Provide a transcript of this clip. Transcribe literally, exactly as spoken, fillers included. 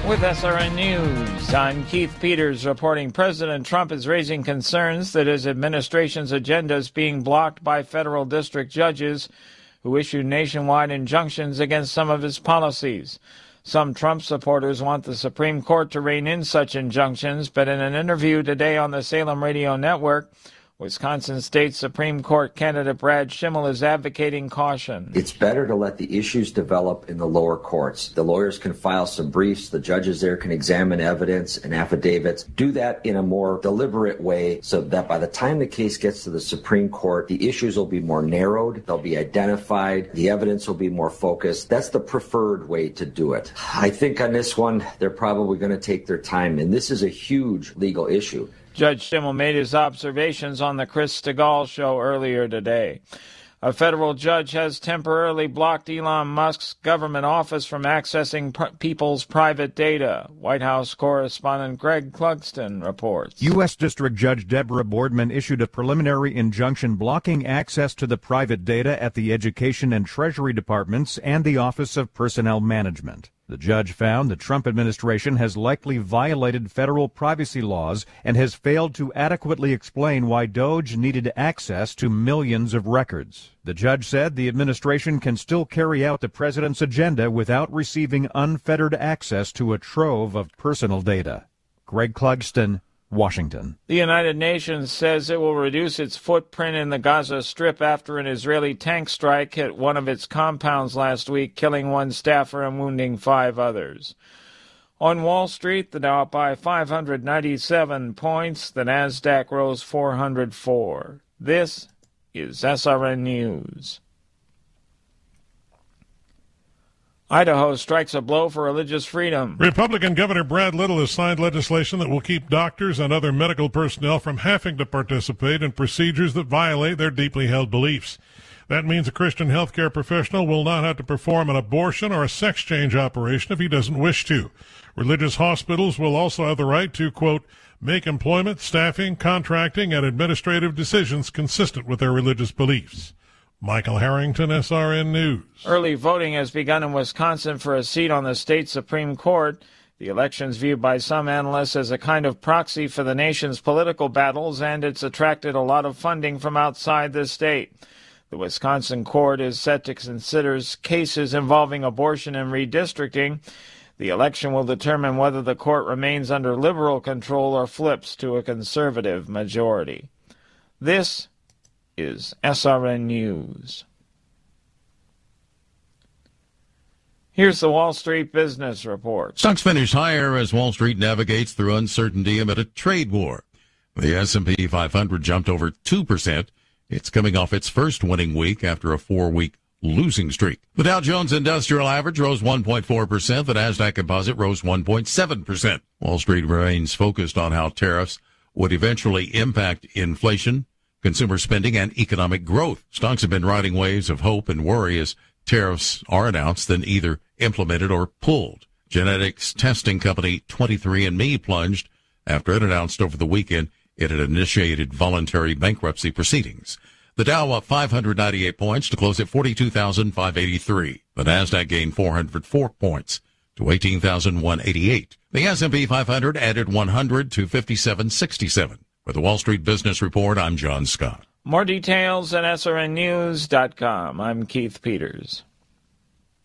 With S R N News, I'm Keith Peters reporting President Trump is raising concerns that his administration's agenda is being blocked by federal district judges who issued nationwide injunctions against some of his policies. Some Trump supporters want the Supreme Court to rein in such injunctions, but in an interview today on the Salem Radio Network, Wisconsin State Supreme Court candidate Brad Schimmel is advocating caution. It's better to let the issues develop in the lower courts. The lawyers can file some briefs. The judges there can examine evidence and affidavits. Do that in a more deliberate way so that by the time the case gets to the Supreme Court, the issues will be more narrowed. They'll be identified. The evidence will be more focused. That's the preferred way to do it. I think on this one, they're probably going to take their time. And this is a huge legal issue. Judge Schimmel made his observations on the Chris Stigall show earlier today. A federal judge has temporarily blocked Elon Musk's government office from accessing pr- people's private data. White House correspondent Greg Clugston reports. U S. District Judge Deborah Boardman issued a preliminary injunction blocking access to the private data at the Education and Treasury Departments and the Office of Personnel Management. The judge found the Trump administration has likely violated federal privacy laws and has failed to adequately explain why DOJ needed access to millions of records. The judge said the administration can still carry out the president's agenda without receiving unfettered access to a trove of personal data. Greg Clugston, Washington. The United Nations says it will reduce its footprint in the Gaza Strip after an Israeli tank strike hit one of its compounds last week, killing one staffer and wounding five others. On Wall Street, the Dow up by five hundred ninety-seven points. The Nasdaq rose four hundred four. This is S R N News. Idaho strikes a blow for religious freedom. Republican Governor Brad Little has signed legislation that will keep doctors and other medical personnel from having to participate in procedures that violate their deeply held beliefs. That means a Christian healthcare professional will not have to perform an abortion or a sex change operation if he doesn't wish to. Religious hospitals will also have the right to, quote, make employment, staffing, contracting, and administrative decisions consistent with their religious beliefs. Michael Harrington, S R N News. Early voting has begun in Wisconsin for a seat on the state Supreme Court. The election's viewed by some analysts as a kind of proxy for the nation's political battles, and it's attracted a lot of funding from outside the state. The Wisconsin court is set to consider cases involving abortion and redistricting. The election will determine whether the court remains under liberal control or flips to a conservative majority. This is S R N News. Here's the Wall Street Business Report. Stocks finish higher as Wall Street navigates through uncertainty amid a trade war. The S and P five hundred jumped over two percent. It's coming off its first winning week after a four-week losing streak. The Dow Jones Industrial Average rose one point four percent. The Nasdaq Composite rose one point seven percent. Wall Street remains focused on how tariffs would eventually impact inflation, consumer spending, and economic growth. Stocks have been riding waves of hope and worry as tariffs are announced, then either implemented or pulled. Genetics testing company twenty-three and me plunged after it announced over the weekend it had initiated voluntary bankruptcy proceedings. The Dow up five hundred ninety-eight points to close at forty-two thousand five hundred eighty-three. The Nasdaq gained four hundred four points to eighteen thousand one hundred eighty-eight. The S and P five hundred added one hundred to fifty-seven sixty-seven. For the Wall Street Business Report, I'm John Scott. More details at S R N news dot com. I'm Keith Peters.